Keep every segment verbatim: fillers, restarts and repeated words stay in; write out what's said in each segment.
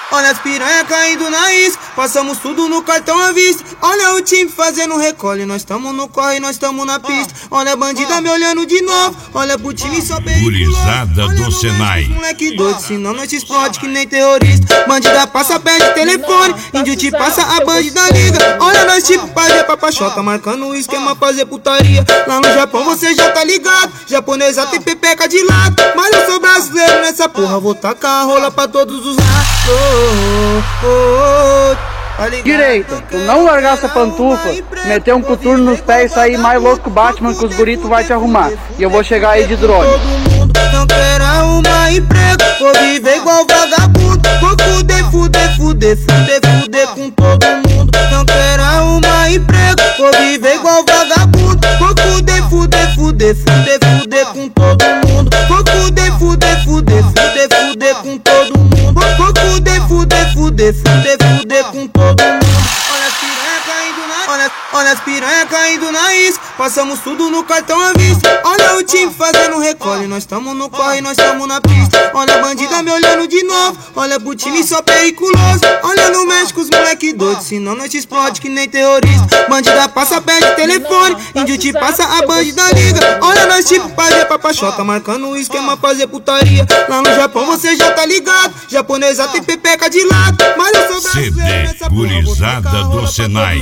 Olha as piranha caindo na isca, passamos tudo no cartão à vista. Olha o time fazendo recolhe, nós tamo no corre, nós tamo na pista. Olha a bandida me olhando de novo, olha pro time só perigoso. Gurizada do Senai. Moleque doido, senão nós te explode que nem terrorista. Bandida passa, pede telefone, índio te passa, a bandida liga. Olha nós tipo pajé pra pachoca, marcando o esquema fazer putaria. Lá no Japão você já tá ligado, japonesa tem pepeca de lado. Mas eu sou brasileiro nessa porra, vou tacar a rola pra todos os lados. Oh, oh, oh, Direita, tu não largar essa pantufa, meter um coturno nos pés e sair mais louco que o Batman, que os guritos vai te arrumar. E eu vou chegar aí de drone. Todo mundo não quer arrumar emprego, vou viver igual vagabundo. Vou fuder, fuder, fuder, fuder, fuder com todo mundo. Não quer arrumar emprego, vou viver igual vagabundo. Vou fuder, fuder, fuder, fuder, fuder com todo mundo. Vou fuder, fuder, fuder, fuder, fuder com todo mundo. Vou fuder, fuder, fuder, fuder, fuder com todo mundo. Olha as piranha caindo na olha, olha as piranha caindo na isca, passamos tudo no cartão à vista. Olha o time fazendo recolhe, nós tamo no corre, nós tamo na pista. Olha a bandida me olhando de novo, olha pro time só periculoso. Olha no México os moleque doido, senão nós te explode que nem terrorista. Bandida passa, pede telefone, índio te passa, a bandida liga. Olha nós tipo pajé pra pachoca, marcando o esquema fazer putaria. Lá no Japão você já tá ligado, japonesa tem pepeca de lado. Mas eu sou brasileiro nessa porra, Gurizada do Senai.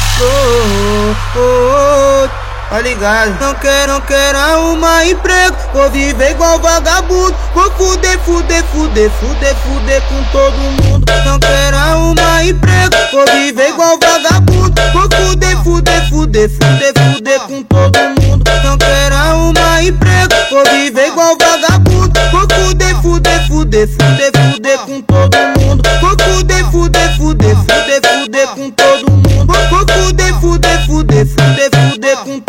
Oh, oh, oh, tá ligado? Não quero, não quero arrumar emprego, vou viver igual vagabundo. Vou fuder, fuder, fuder, fuder, fuder com todo mundo. Não quero arrumar emprego, vou viver igual vagabundo. Vou fuder, fuder, fuder, fuder, fuder com todo mundo. Não quero arrumar emprego, vou viver igual vagabundo. Vou fuder, fuder, fuder, fuder, fuder com todo mundo. Vou fuder, fuder, fuder, fuder, fuder com todo mundo. Vou fuder, fuder, fuder, fuder, fuder com todo mundo.